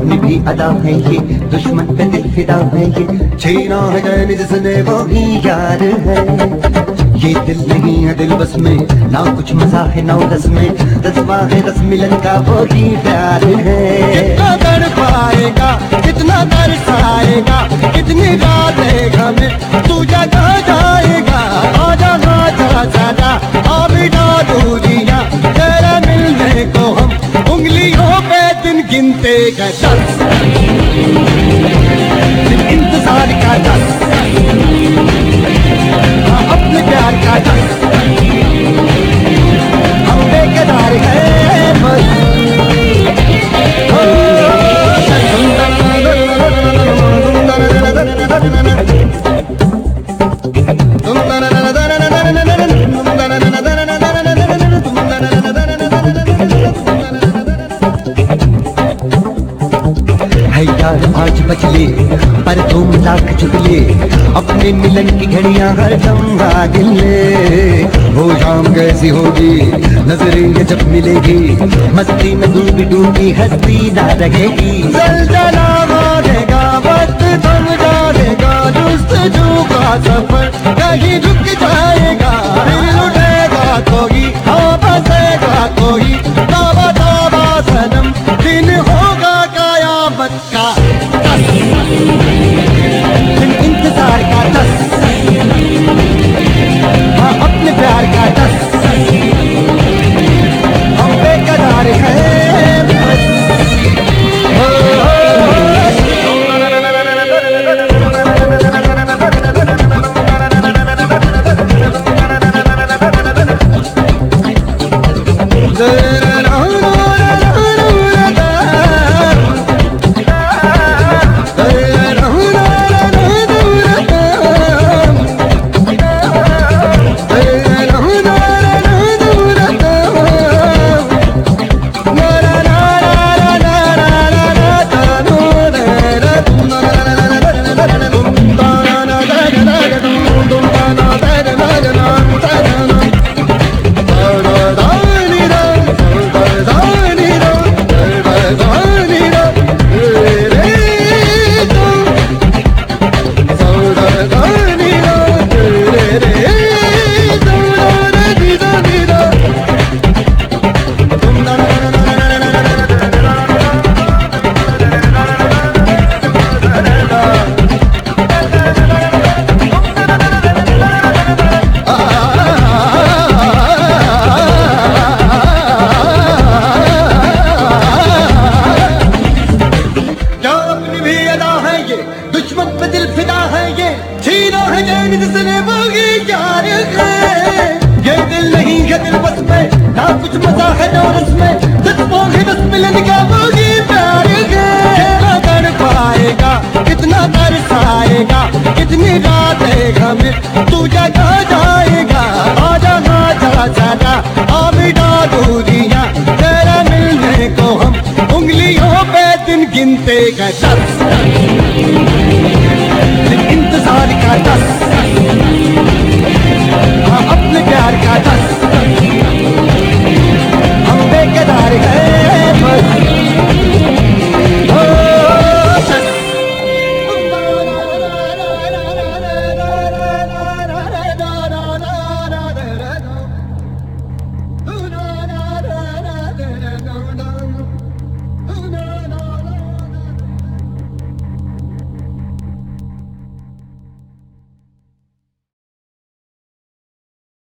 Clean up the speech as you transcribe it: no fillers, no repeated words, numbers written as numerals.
अपनी भी अदा है ये, दुश्मन पे दिल फिदा है ये, छीना है जान जिसने वो ही यार है। ये दिल नहीं है दिल बस में, ना कुछ मजा है ना रस में, जज्बा है रस मिलन का वो ही प्यार है। कितना तड़पाएगा कितना तरसाएगा, कितनी रातें में तू जगा जाएगा। आजा आजा साजा आबिदा दूरियां, तेरा मिलने को हम उंगलियों पे दिन गिनते गए 10, दिन इंतजार का 10, अपने प्यार का 10, हम बेकरार हैं बस। आज बचले पर तुम लाख चुगले, अपने मिलन की घड़ियां हर दम भाग ले। वो शाम कैसी होगी नजरें जब मिलेगी, मस्ती में डूबी डूबी हंसती ना रहेगी। जलजला मारेगा वक्त थम जाएगा, जुस्तजू का सफर कहीं रुक जाएगा। दिल उठेगा कोई हाँ बसेगा कोई, ताबा ताबा सनम दिन होगा कयामत का 10, दिन इंतजार का 10, हाँ अपने प्यार का 10, हम बेकरार हैं बस। दुश्मन पे दिल फिदा है ये, छीना है जान जिसने वो ही यार है। ये दिल नहीं है दिल बस में, ना कुछ मजा है ना रस में, जज्बों के बस मिलन का वो ही प्यार है। कितना तड़पाएगा कितना तरसाएगा, कितनी रातें में तू जगा जाएगा। आजा आजा साजा आबिदा दूरियां, तेरा मिलने को हम उंगलियों पे दिन गिनते गए 10।